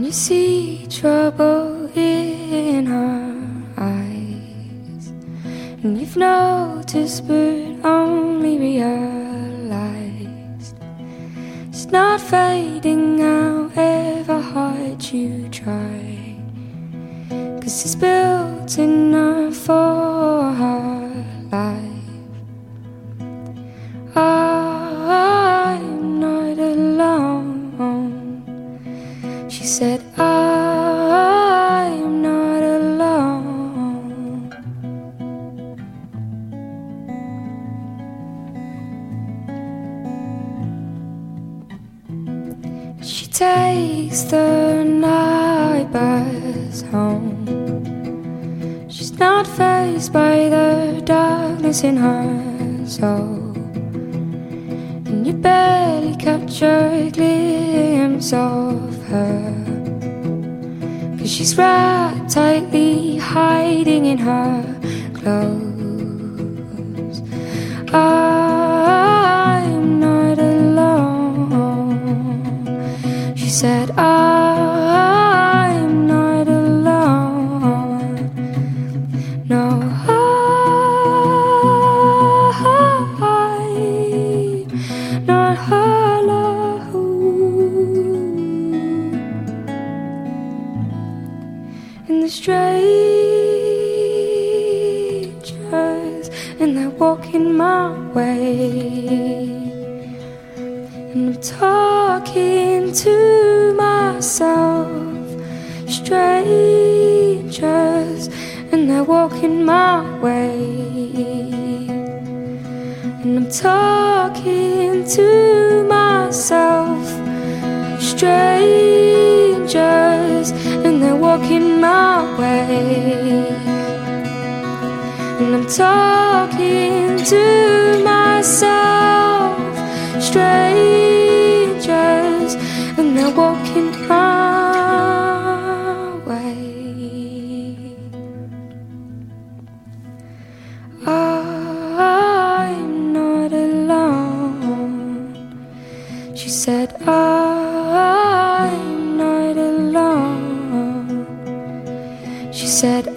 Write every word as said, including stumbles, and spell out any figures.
you see trouble in her eyes, and you've noticed but only realized it's not fading however hard you try, 'cause it's built in her for her life. I'm not alone, she said, I'm not alone. She takes the night bus home. She's not faced by the darkness in her soul, and you barely catch a glimpse of her, 'cause she's wrapped tightly, hiding in her clothes. I'm not alone, she said, I'm not alone. No, I'm not alone. And the strangers, and they're walking my way, and I'm talking to myself. Strangers, and they're walking my way, and I'm talking to myself. Strangers, and they're walking my way, and I'm talking to myself. Strangers, and they're walking my way. I'm not alone, she said, I'm not alone. She said,